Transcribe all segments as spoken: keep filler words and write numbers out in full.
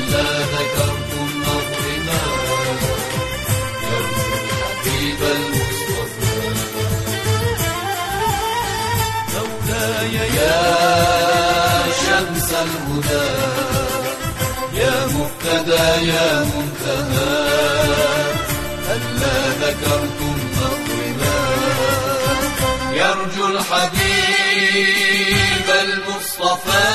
هلا ذكرتم مظلما يرجو الحبيب المصطفى. مولاي يا شمس الهدى يا مبتدى يا منتهى هلا ذكرتم مظلما يرجو الحبيب المصطفى.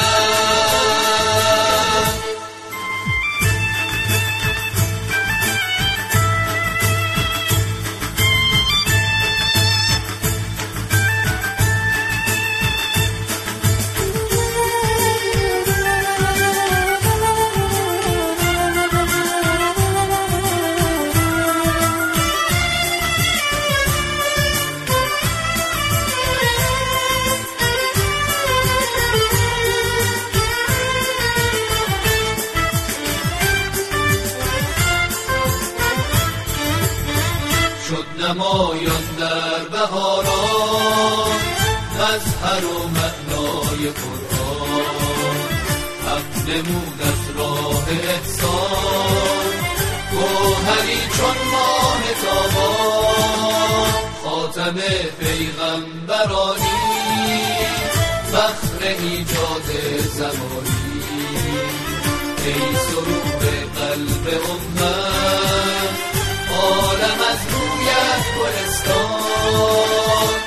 نمایان در بهاران مظهر و معنای قرآن حق نمود از راه احسان گوهری چون ماه تابان خاتم پیغمبرانی فخر ایجاد زمانی ای سرور قلب امت عالم از رویت گلستان.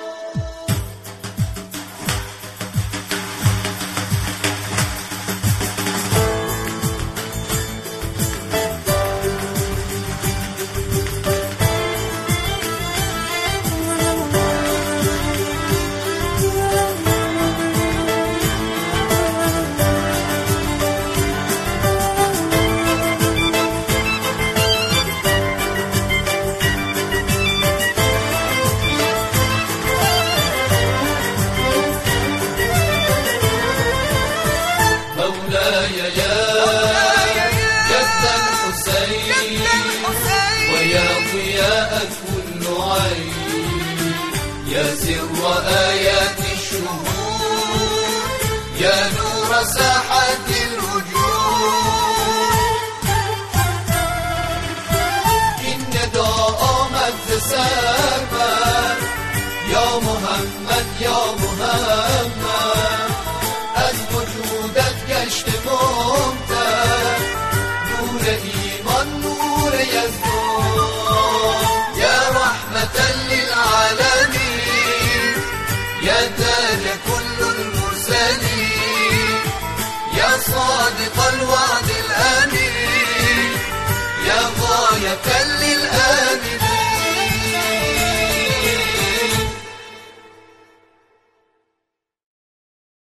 يا سر آيات الشهود يا نور ساحات الوجود این ندا آمد ز سرور یا محمد یا محمد از وجودت گشت ممتد نور ایمان نور یزدان یا رحمتا للعالمین یا